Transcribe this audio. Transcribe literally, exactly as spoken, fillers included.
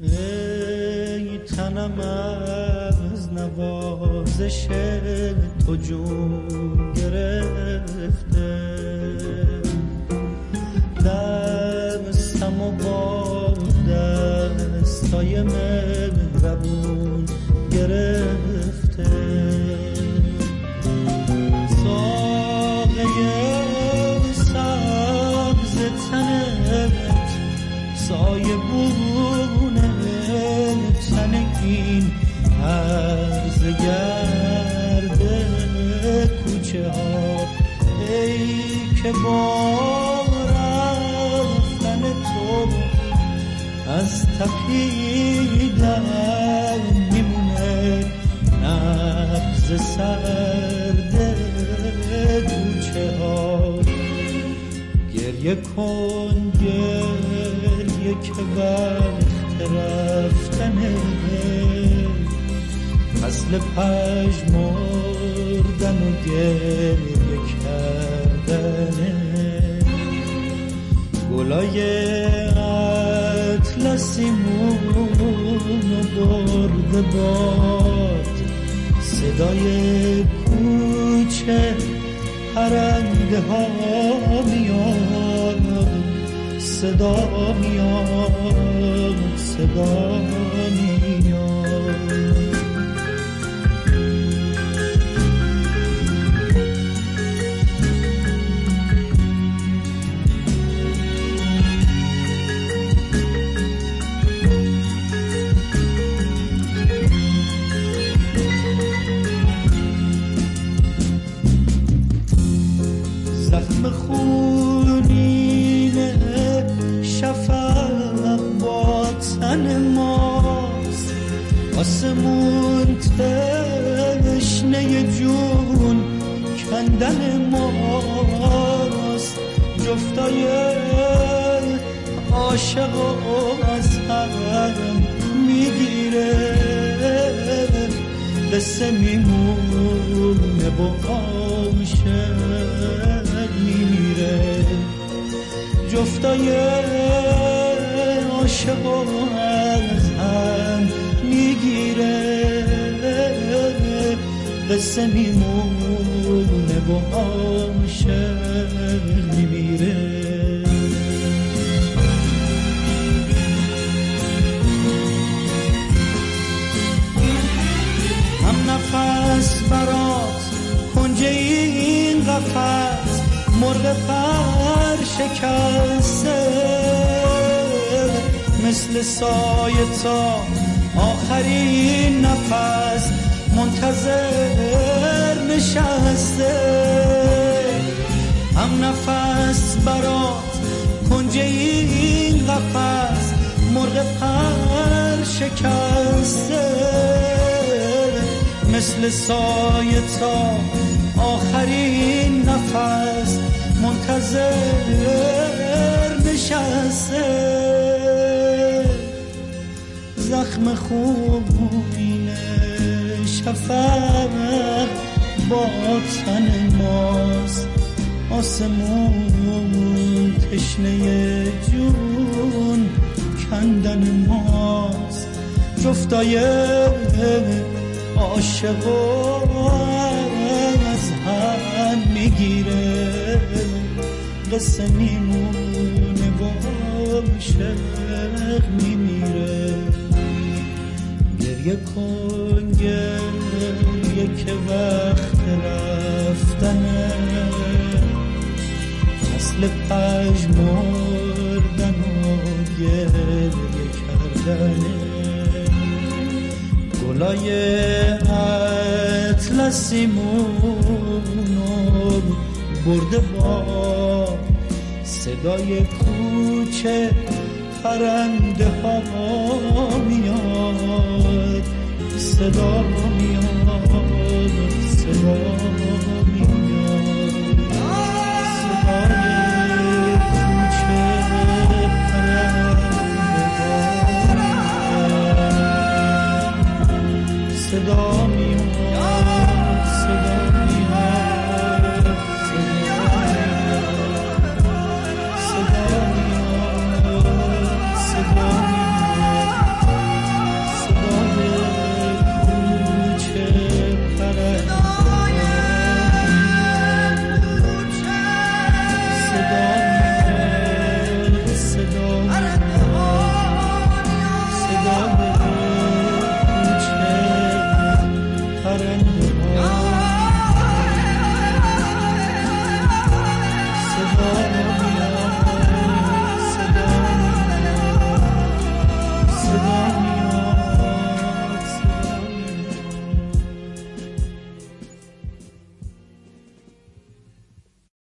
ای تنم از نوازش تو جون گرفته، دستم و با دستای مهربون گرفته، ساقه سبز تنت سایه بونه تن این عرض گرده کوچه ها، ای که با رفتن تو از تپیدن میمونه نبض سرد کوچه ها. گریه کن گریه که وقت رفتنه، فصل پژمردن و گریه کردنه، گلای اطلسیمونو برده باد، صدای کوچه پرنده ها میاد، صدا میاد، صدا میاد. زخم خونین شفق با تن ماست، آسمون تشنه جون کندن ماست، جفتای عاشق و از هم میگیره، قصه میمونه با عاشق میمیره، جفتای عاشق از هم میگیره، قصه میمونه با عاشق میمیره. هم نفس برات کنج این قفس، مرغ پر شکسته، مثل سایه تا آخرین نفس منتظر نشسته. هم نفس برات کنج این قفس، مرغ پر شکسته، مثل سایه تا آخرین نفس منتظر نشسته. زخم خونین شفق با تن ماست، آسمون تشنه جون کندن ماست، جفتای عاشق از هم میگیره، قصه میمونه با عاشق میمیره. گریه کن گریه که وقت رفتنه، فصل پژمردن و گریه کردنه، گلای اطلسیمونو برده با صدای کوچه پرنده ها میاد، صدا میاد، صدا میاد.